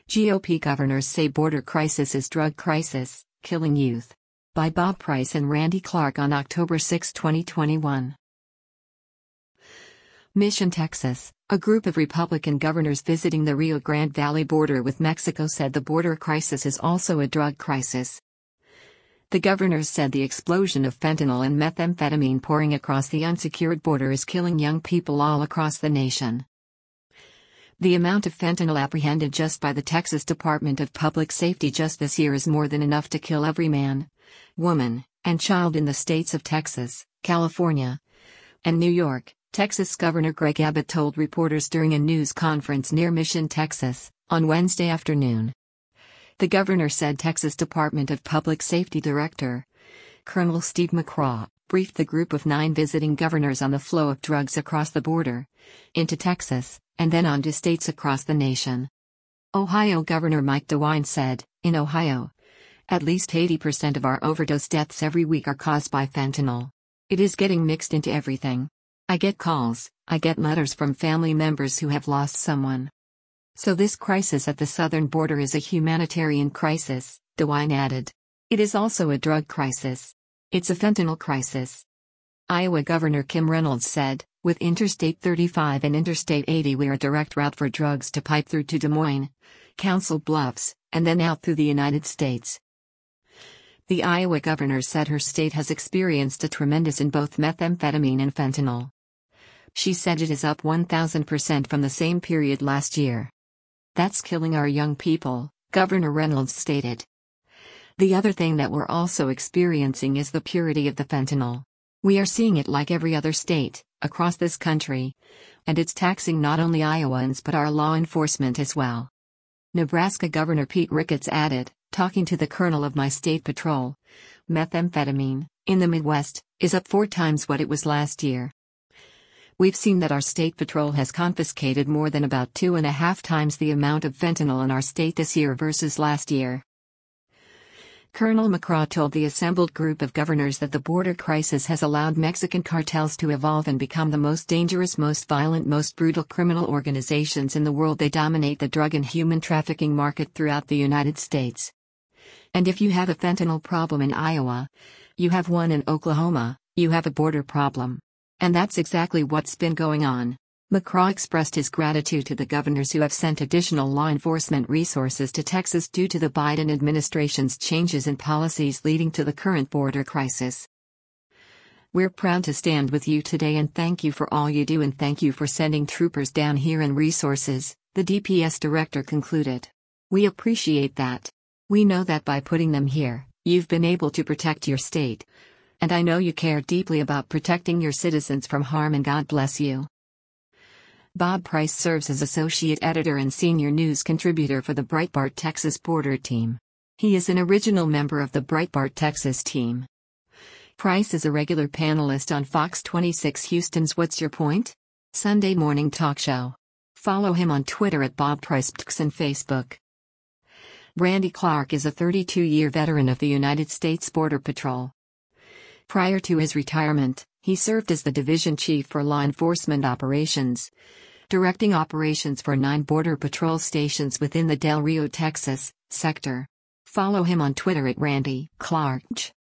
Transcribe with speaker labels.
Speaker 1: GOP governors say border crisis is drug crisis, killing youth. By Bob Price and Randy Clark on October 6, 2021. Mission, Texas. A group of Republican governors visiting the Rio Grande Valley border with Mexico said the border crisis is also a drug crisis. The governors said the explosion of fentanyl and methamphetamine pouring across the unsecured border is killing young people all across the nation. The amount of fentanyl apprehended just by the Texas Department of Public Safety just this year is more than enough to kill every man, woman, and child in the states of Texas, California, and New York, Texas Governor Greg Abbott told reporters during a news conference near Mission, Texas, on Wednesday afternoon. The governor said Texas Department of Public Safety Director, Colonel Steve McCraw, briefed the group of 9 visiting governors on the flow of drugs across the border, into Texas, and then on to states across the nation. Ohio Governor Mike DeWine said, "In Ohio, at least 80% of our overdose deaths every week are caused by fentanyl. It is getting mixed into everything. I get calls, I get letters from family members who have lost someone. So this crisis at the southern border is a humanitarian crisis," DeWine added. "It is also a drug crisis. It's a fentanyl crisis." Iowa Governor Kim Reynolds said, "With Interstate 35 and Interstate 80 we are a direct route for drugs to pipe through to Des Moines, Council Bluffs, and then out through the United States." The Iowa governor said her state has experienced a tremendous in both methamphetamine and fentanyl. She said it is up 1,000% from the same period last year. "That's killing our young people," Governor Reynolds stated. "The other thing that we're also experiencing is the purity of the fentanyl. We are seeing it like every other state, across this country. And it's taxing not only Iowans but our law enforcement as well." Nebraska Governor Pete Ricketts added, talking to the colonel of my state patrol, "Methamphetamine, in the Midwest, is up 4 times what it was last year. We've seen that our state patrol has confiscated more than about 2.5 times the amount of fentanyl in our state this year versus last year." Colonel McCraw told the assembled group of governors that the border crisis has allowed Mexican cartels to evolve and become the most dangerous, most violent, most brutal criminal organizations in the world. They dominate the drug and human trafficking market throughout the United States. "And if you have a fentanyl problem in Iowa, you have one in Oklahoma, you have a border problem. And that's exactly what's been going on." McCraw expressed his gratitude to the governors who have sent additional law enforcement resources to Texas due to the Biden administration's changes in policies leading to the current border crisis. "We're proud to stand with you today and thank you for all you do and thank you for sending troopers down here and resources," the DPS director concluded. "We appreciate that. We know that by putting them here, you've been able to protect your state. And I know you care deeply about protecting your citizens from harm and God bless you." Bob Price serves as associate editor and senior news contributor for the Breitbart Texas Border Team. He is an original member of the Breitbart Texas team. Price is a regular panelist on Fox 26 Houston's What's Your Point? Sunday morning talk show. Follow him on Twitter at BobPricePTX and Facebook. Randy Clark is a 32-year veteran of the United States Border Patrol. Prior to his retirement, he served as the division chief for law enforcement operations, directing operations for 9 Border Patrol stations within the Del Rio, Texas, sector. Follow him on Twitter at Randy Clark.